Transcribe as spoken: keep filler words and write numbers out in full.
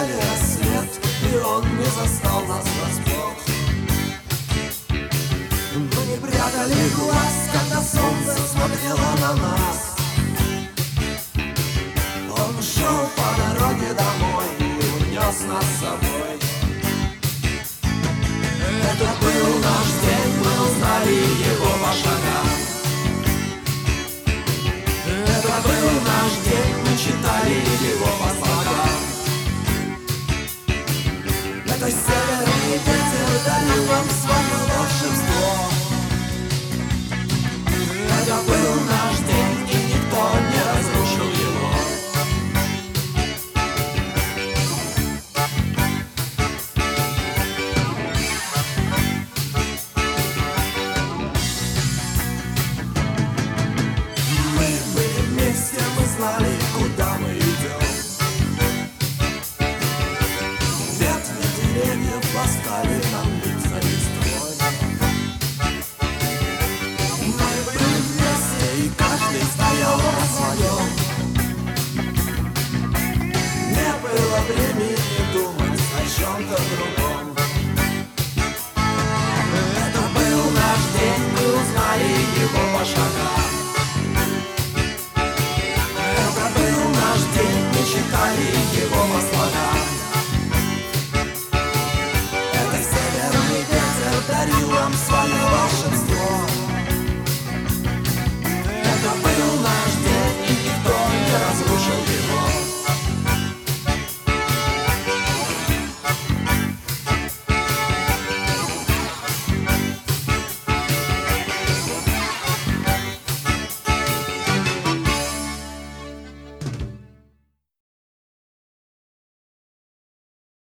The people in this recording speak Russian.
ждали рассвет, и он не застал нас врасплох. Мы не прятали глаз, когда солнце смотрело на нас. Он шел по дороге домой и унес нас с собой. Это был наш день, мы узнали его по шагам. Это был наш день, мы читали его по слогам. Это северный ветер дарил нам свое волшебство. Это был наш день, и никто не разрушил его. Мы были вместе, мы знали, куда мы идем. Ветви деревьев ласкали нам лица листвой. Мы были вместе, и каждый стоял на своем. Не было времени думать о чем-то другом.